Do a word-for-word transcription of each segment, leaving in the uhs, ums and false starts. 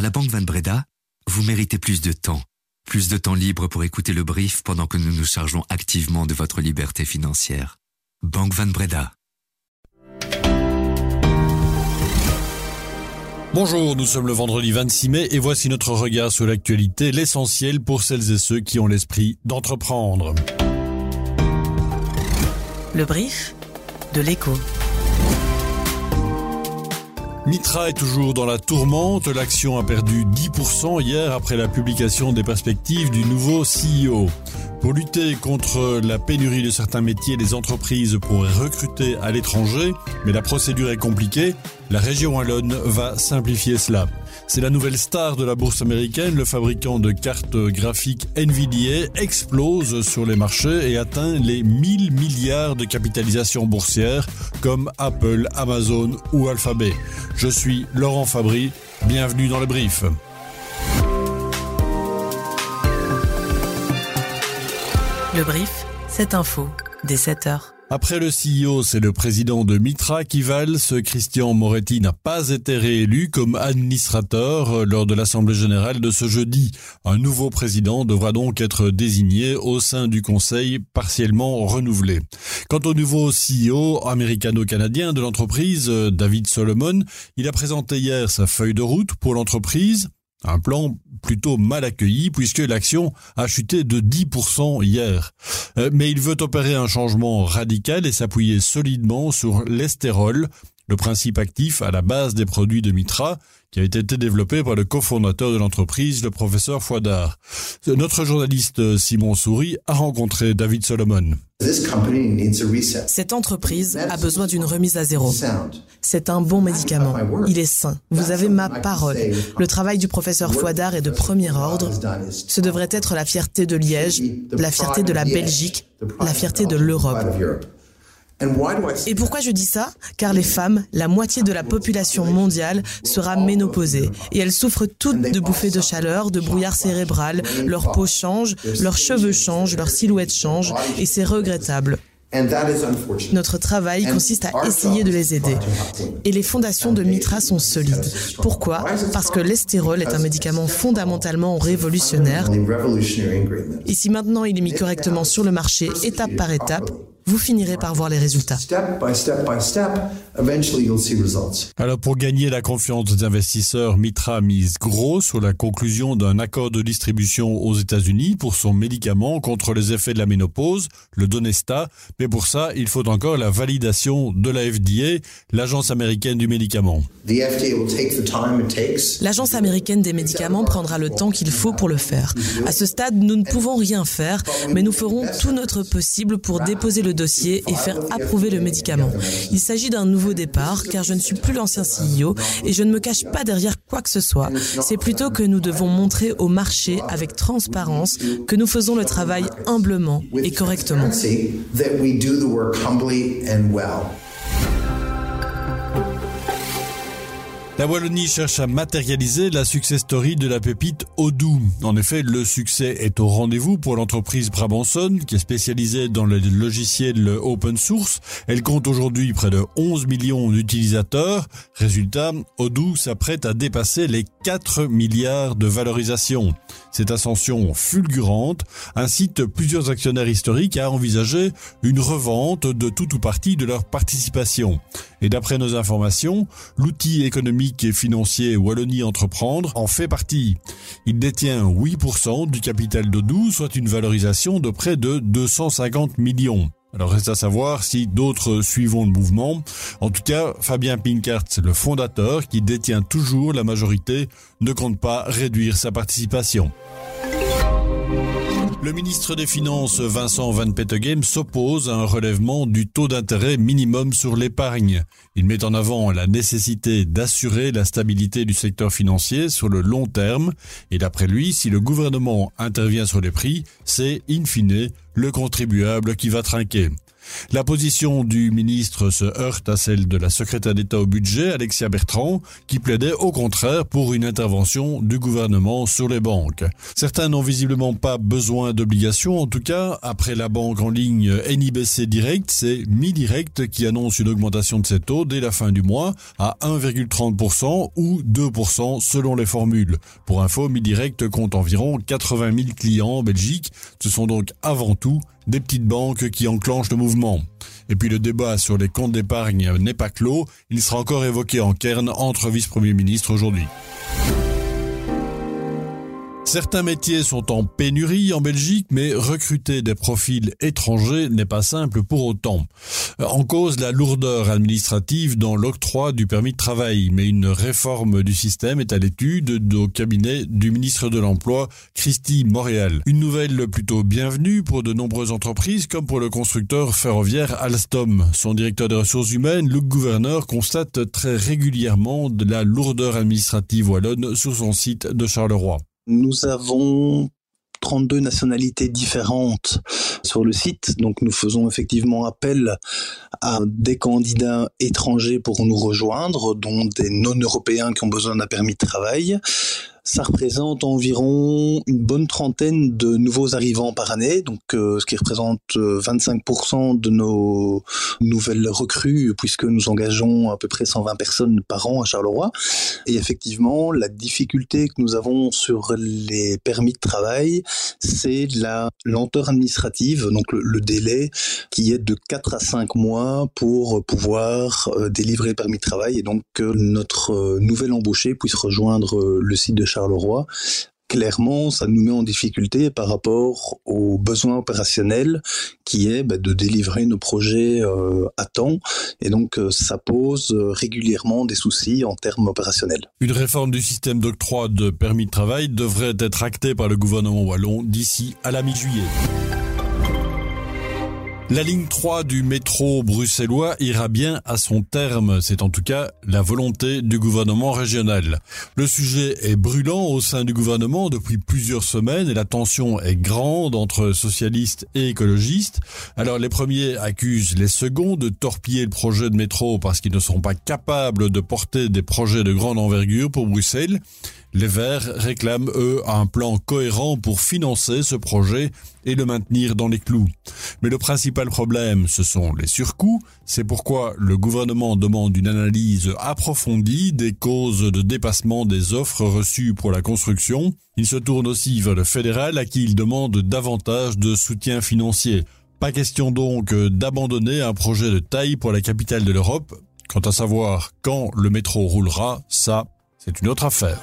la Banque Van Breda, vous méritez plus de temps. Plus de temps libre pour écouter le brief pendant que nous nous chargeons activement de votre liberté financière. Banque Van Breda. Bonjour, nous sommes le vendredi vingt-six mai et voici notre regard sur l'actualité, l'essentiel pour celles et ceux qui ont l'esprit d'entreprendre. Le brief de l'Écho. Mitra est toujours dans la tourmente. L'action a perdu dix pour cent hier après la publication des perspectives du nouveau C E O. Pour lutter contre la pénurie de certains métiers, les entreprises pourraient recruter à l'étranger, mais la procédure est compliquée. La région wallonne va simplifier cela. C'est la nouvelle star de la bourse américaine. Le fabricant de cartes graphiques Nvidia explose sur les marchés et atteint les mille milliards de capitalisation boursière comme Apple, Amazon ou Alphabet. Je suis Laurent Fabry, bienvenue dans le brief. Le brief, cette info, dès sept heures. Après le C E O, c'est le président de Mitra qui valse. Christian Moretti n'a pas été réélu comme administrateur lors de l'Assemblée générale de ce jeudi. Un nouveau président devra donc être désigné au sein du conseil partiellement renouvelé. Quant au nouveau C E O américano-canadien de l'entreprise, David Solomon, il a présenté hier sa feuille de route pour l'entreprise. Un plan plutôt mal accueilli puisque l'action a chuté de dix pour cent hier. Euh, mais il veut opérer un changement radical et s'appuyer solidement sur l'estérol, le principe actif à la base des produits de Mitra, qui a été développé par le cofondateur de l'entreprise, le professeur Fouadard. Notre journaliste Simon Souris a rencontré David Solomon. Cette entreprise a besoin d'une remise à zéro. C'est un bon médicament. Il est sain. Vous avez ma parole. Le travail du professeur Fouadard est de premier ordre. Ce devrait être la fierté de Liège, la fierté de la Belgique, la fierté de l'Europe. Et pourquoi je dis ça ? Car les femmes, la moitié de la population mondiale sera ménopausée. Et elles souffrent toutes de bouffées de chaleur, de brouillard cérébral. Leur peau change, leurs cheveux changent, leur silhouette change. Et c'est regrettable. Notre travail consiste à essayer de les aider. Et les fondations de Mitra sont solides. Pourquoi ? Parce que l'estérol est un médicament fondamentalement révolutionnaire. Et si maintenant il est mis correctement sur le marché, étape par étape, vous finirez par voir les résultats. Alors pour gagner la confiance des investisseurs, Mitra mise gros sur la conclusion d'un accord de distribution aux États-Unis pour son médicament contre les effets de la ménopause, le Donesta. Mais pour ça, il faut encore la validation de la F D A, l'agence américaine du médicament. L'agence américaine des médicaments prendra le temps qu'il faut pour le faire. À ce stade, nous ne pouvons rien faire, mais nous ferons tout notre possible pour déposer le dossier et faire approuver le médicament. Il s'agit d'un nouveau départ, car je ne suis plus l'ancien C E O et je ne me cache pas derrière quoi que ce soit. C'est plutôt que nous devons montrer au marché avec transparence que nous faisons le travail humblement et correctement. La Wallonie cherche à matérialiser la success story de la pépite Odoo. En effet, le succès est au rendez-vous pour l'entreprise Brabanson, qui est spécialisée dans le logiciel open source. Elle compte aujourd'hui près de onze millions d'utilisateurs. Résultat, Odoo s'apprête à dépasser les quatre milliards de valorisation. Cette ascension fulgurante incite plusieurs actionnaires historiques à envisager une revente de tout ou partie de leur participation. Et d'après nos informations, l'outil économique et financier Wallonie Entreprendre en fait partie. Il détient huit pour cent du capital d'Odoo, soit une valorisation de près de deux cent cinquante millions. Alors reste à savoir si d'autres suivront le mouvement. En tout cas, Fabien Pinkert, le fondateur, qui détient toujours la majorité, ne compte pas réduire sa participation. Le ministre des Finances, Vincent Van Peteghem, s'oppose à un relèvement du taux d'intérêt minimum sur l'épargne. Il met en avant la nécessité d'assurer la stabilité du secteur financier sur le long terme. Et d'après lui, si le gouvernement intervient sur les prix, c'est, in fine, le contribuable qui va trinquer. La position du ministre se heurte à celle de la secrétaire d'État au budget, Alexia Bertrand, qui plaidait au contraire pour une intervention du gouvernement sur les banques. Certains n'ont visiblement pas besoin d'obligations. En tout cas, après la banque en ligne N I B C Direct, c'est Mi Direct qui annonce une augmentation de ses taux dès la fin du mois à un virgule trente pour cent ou deux pour cent selon les formules. Pour info, Mi Direct compte environ quatre-vingt mille clients en Belgique. Ce sont donc avant tout des petites banques qui enclenchent le mouvement. Et puis le débat sur les comptes d'épargne n'est pas clos. Il sera encore évoqué en Cairn entre vice-premiers ministres aujourd'hui. Certains métiers sont en pénurie en Belgique, mais recruter des profils étrangers n'est pas simple pour autant. En cause, la lourdeur administrative dans l'octroi du permis de travail, mais une réforme du système est à l'étude au cabinet du ministre de l'Emploi, Christy Montréal. Une nouvelle plutôt bienvenue pour de nombreuses entreprises, comme pour le constructeur ferroviaire Alstom. Son directeur des ressources humaines, Luc Gouverneur, constate très régulièrement de la lourdeur administrative wallonne sur son site de Charleroi. Nous avons trente-deux nationalités différentes sur le site, donc nous faisons effectivement appel à des candidats étrangers pour nous rejoindre, dont des non-européens qui ont besoin d'un permis de travail. Ça représente environ une bonne trentaine de nouveaux arrivants par année, donc euh, ce qui représente euh, vingt-cinq pour cent de nos nouvelles recrues, puisque nous engageons à peu près cent vingt personnes par an à Charleroi. Et effectivement, la difficulté que nous avons sur les permis de travail, c'est la lenteur administrative, donc le, le délai qui est de quatre à cinq mois pour pouvoir euh, délivrer le permis de travail, et donc que euh, notre euh, nouvel embauché puisse rejoindre euh, le site de Charleroi. Clairement, ça nous met en difficulté par rapport aux besoins opérationnels qui est bah, de délivrer nos projets euh, à temps, et donc euh, ça pose euh, régulièrement des soucis en termes opérationnels. Une réforme du système d'octroi de permis de travail devrait être actée par le gouvernement wallon d'ici à la mi-juillet. La ligne trois du métro bruxellois ira bien à son terme. C'est en tout cas la volonté du gouvernement régional. Le sujet est brûlant au sein du gouvernement depuis plusieurs semaines et la tension est grande entre socialistes et écologistes. Alors les premiers accusent les seconds de torpiller le projet de métro parce qu'ils ne sont pas capables de porter des projets de grande envergure pour Bruxelles. Les Verts réclament, eux, un plan cohérent pour financer ce projet et le maintenir dans les clous. Mais le principal problème, ce sont les surcoûts. C'est pourquoi le gouvernement demande une analyse approfondie des causes de dépassement des offres reçues pour la construction. Il se tourne aussi vers le fédéral à qui il demande davantage de soutien financier. Pas question donc d'abandonner un projet de taille pour la capitale de l'Europe. Quant à savoir quand le métro roulera, ça, c'est une autre affaire.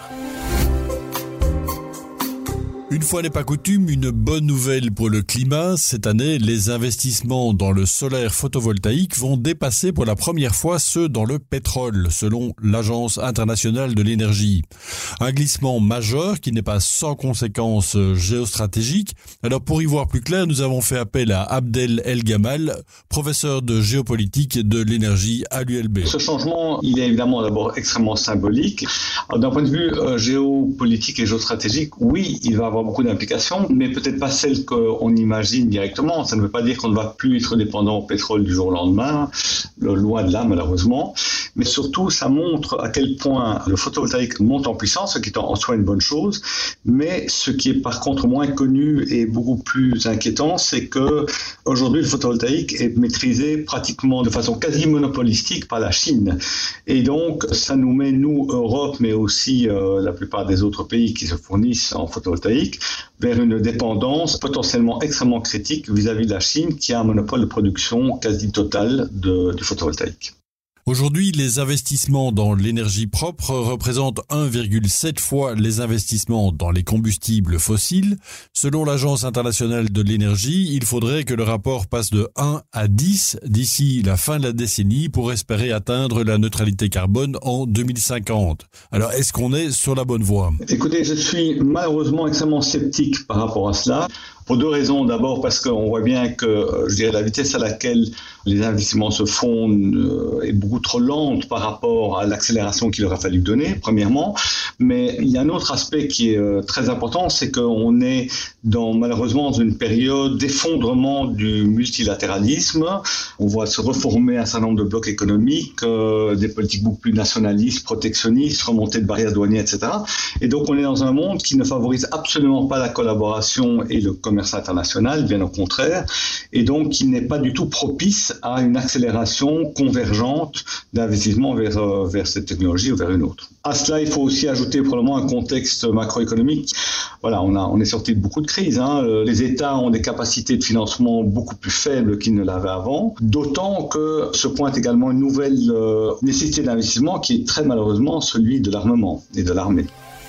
Une fois n'est pas coutume, une bonne nouvelle pour le climat. Cette année, les investissements dans le solaire photovoltaïque vont dépasser pour la première fois ceux dans le pétrole, selon l'Agence internationale de l'énergie. Un glissement majeur qui n'est pas sans conséquences géostratégiques. Alors pour y voir plus clair, nous avons fait appel à Abdel El Gamal, professeur de géopolitique et de l'énergie à l'U L B. Ce changement, il est évidemment d'abord extrêmement symbolique. Alors, d'un point de vue euh, géopolitique et géostratégique, oui, il va avoir beaucoup d'implications, mais peut-être pas celles qu'on imagine directement. Ça ne veut pas dire qu'on ne va plus être dépendant au pétrole du jour au lendemain, loin de là malheureusement, mais surtout ça montre à quel point le photovoltaïque monte en puissance, ce qui est en soi une bonne chose, mais ce qui est par contre moins connu et beaucoup plus inquiétant, c'est que aujourd'hui le photovoltaïque est maîtrisé pratiquement de façon quasi monopolistique par la Chine, et donc ça nous met, nous Europe, mais aussi euh, la plupart des autres pays qui se fournissent en photovoltaïque, vers une dépendance potentiellement extrêmement critique vis-à-vis de la Chine qui a un monopole de production quasi total de, du photovoltaïque. Aujourd'hui, les investissements dans l'énergie propre représentent un virgule sept fois les investissements dans les combustibles fossiles. Selon l'Agence internationale de l'énergie, il faudrait que le rapport passe de un à dix d'ici la fin de la décennie pour espérer atteindre la neutralité carbone en deux mille cinquante. Alors, est-ce qu'on est sur la bonne voie ? Écoutez, je suis malheureusement extrêmement sceptique par rapport à cela. Pour deux raisons. D'abord parce qu'on voit bien que, je dirais, la vitesse à laquelle les investissements se font euh, est beaucoup trop lente par rapport à l'accélération qu'il aurait fallu donner, premièrement. Mais il y a un autre aspect qui est euh, très important, c'est qu'on est dans, malheureusement dans une période d'effondrement du multilatéralisme. On voit se reformer un certain nombre de blocs économiques, euh, des politiques beaucoup plus nationalistes, protectionnistes, remontée de barrières douanières, et cetera. Et donc on est dans un monde qui ne favorise absolument pas la collaboration et le commerce international, bien au contraire, et donc qui n'est pas du tout propice à une accélération convergente d'investissement vers, euh, vers cette technologie ou vers une autre. À cela, il faut aussi ajouter probablement un contexte macroéconomique. Voilà, on, a, on est sorti de beaucoup de crises. Hein. Les États ont des capacités de financement beaucoup plus faibles qu'ils ne l'avaient avant, d'autant que se pointe également une nouvelle euh, nécessité d'investissement qui est très malheureusement celui de l'armement et de l'armée.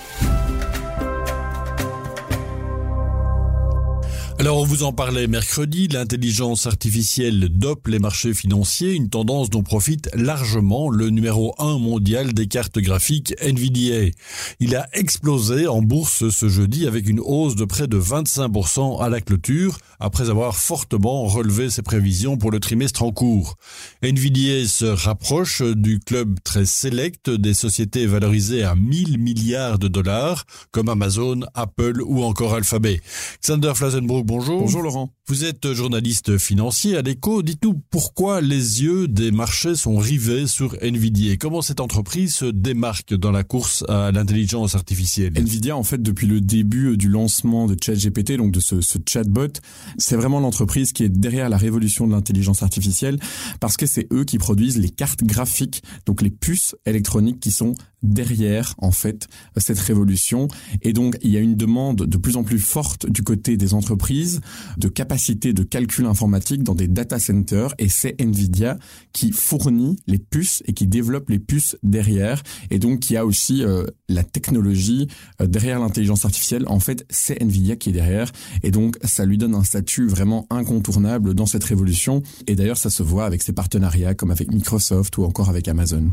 Alors, on vous en parlait mercredi, l'intelligence artificielle dope les marchés financiers, une tendance dont profite largement le numéro un mondial des cartes graphiques Nvidia. Il a explosé en bourse ce jeudi avec une hausse de près de vingt-cinq pour cent à la clôture, après avoir fortement relevé ses prévisions pour le trimestre en cours. Nvidia se rapproche du club très sélect des sociétés valorisées à mille milliards de dollars, comme Amazon, Apple ou encore Alphabet. Xander Flasenbroek, bonjour. Bonjour Laurent. Vous êtes journaliste financier à l'Écho. Dites-nous pourquoi les yeux des marchés sont rivés sur Nvidia. Comment cette entreprise se démarque dans la course à l'intelligence artificielle? Nvidia, en fait, depuis le début du lancement de ChatGPT, donc de ce, ce chatbot, c'est vraiment l'entreprise qui est derrière la révolution de l'intelligence artificielle parce que c'est eux qui produisent les cartes graphiques, donc les puces électroniques qui sont derrière, en fait, cette révolution. Et donc, il y a une demande de plus en plus forte du côté des entreprises de capacité de calcul informatique dans des data centers, et c'est Nvidia qui fournit les puces et qui développe les puces derrière, et donc qui a aussi euh, la technologie euh, derrière l'intelligence artificielle. En fait, c'est Nvidia qui est derrière, et donc ça lui donne un statut vraiment incontournable dans cette révolution. Et d'ailleurs, ça se voit avec ses partenariats comme avec Microsoft ou encore avec Amazon.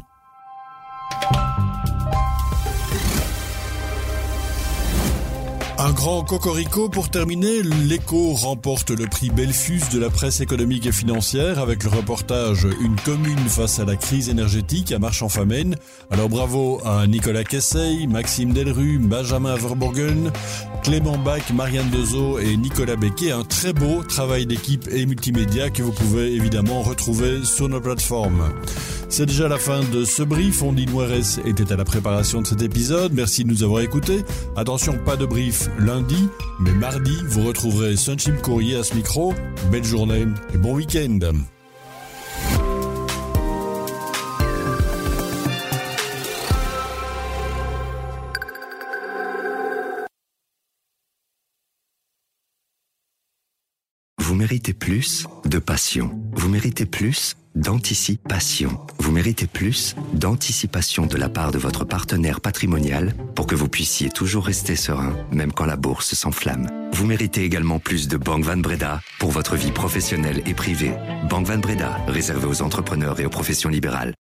Un grand cocorico pour terminer. L'Écho remporte le prix Belfus de la presse économique et financière avec le reportage « Une commune face à la crise énergétique à Marchand-Famenne ». Alors bravo à Nicolas Kessey, Maxime Delru, Benjamin Verborgen, Clément Bach, Marianne Dezo et Nicolas Becquet. Un très beau travail d'équipe et multimédia que vous pouvez évidemment retrouver sur nos plateformes. C'est déjà la fin de ce brief. Ondy Noires était à la préparation de cet épisode. Merci de nous avoir écoutés. Attention, pas de brief lundi, mais mardi, vous retrouverez Sunchim Courrier à ce micro. Belle journée et bon week-end. Vous méritez plus de passion. Vous méritez plus d'anticipation. Vous méritez plus d'anticipation de la part de votre partenaire patrimonial pour que vous puissiez toujours rester serein, même quand la bourse s'enflamme. Vous méritez également plus de Bank Van Breda pour votre vie professionnelle et privée. Bank Van Breda, réservé aux entrepreneurs et aux professions libérales.